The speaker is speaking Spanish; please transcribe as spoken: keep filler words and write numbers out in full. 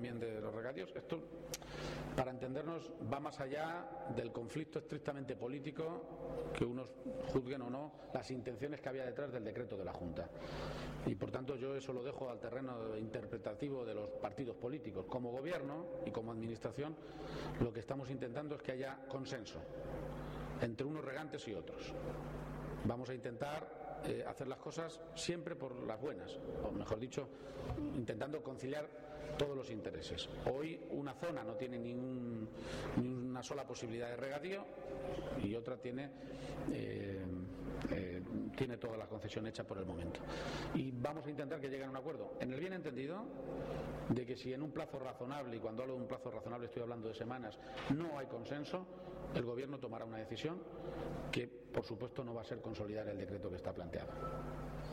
también de los regadíos. Esto, para entendernos, va más allá del conflicto estrictamente político, que unos juzguen o no las intenciones que había detrás del decreto de la Junta. Y por tanto yo eso lo dejo al terreno interpretativo de los partidos políticos. Como gobierno y como administración, lo que estamos intentando es que haya consenso entre unos regantes y otros. Vamos a intentar eh, hacer las cosas siempre por las buenas, o mejor dicho, intentando conciliar todos los intereses. Hoy una zona no tiene ni, un, ni una sola posibilidad de regadío y otra tiene eh, eh, tiene toda la concesión hecha por el momento. Y vamos a intentar que lleguen a un acuerdo, en el bien entendido de que si en un plazo razonable, y cuando hablo de un plazo razonable estoy hablando de semanas, no hay consenso, el Gobierno tomará una decisión que, por supuesto, no va a ser consolidar el decreto que está planteado.